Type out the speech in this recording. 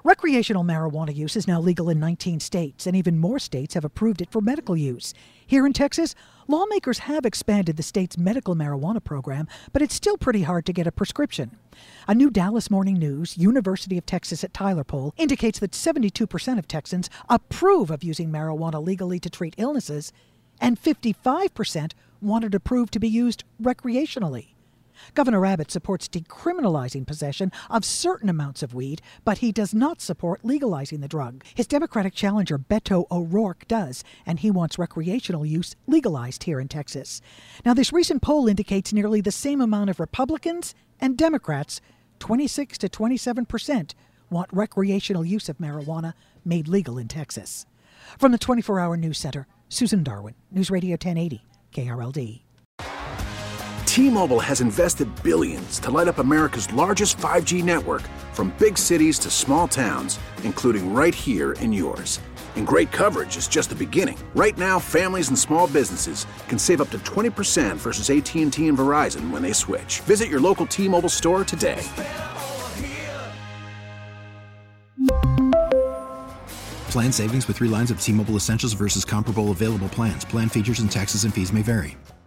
Recreational marijuana use is now legal in 19 states, and even more states have approved it for medical use. Here in Texas, lawmakers have expanded the state's medical marijuana program, but it's still pretty hard to get a prescription. A new Dallas Morning News, University of Texas at Tyler poll indicates that 72% of Texans approve of using marijuana legally to treat illnesses, and 55% want it approved to be used recreationally. Governor Abbott supports decriminalizing possession of certain amounts of weed, but he does not support legalizing the drug. His Democratic challenger, Beto O'Rourke, does, and he wants recreational use legalized here in Texas. Now, this recent poll indicates nearly the same amount of Republicans and Democrats, 26 to 27%, want recreational use of marijuana made legal in Texas. From the 24-Hour News Center, Susan Darwin, News Radio 1080, KRLD. T-Mobile has invested billions to light up America's largest 5G network, from big cities to small towns, including right here in yours. And great coverage is just the beginning. Right now, families and small businesses can save up to 20% versus AT&T and Verizon when they switch. Visit your local T-Mobile store today. Plan savings with 3 lines of T-Mobile Essentials versus comparable available plans. Plan features and taxes and fees may vary.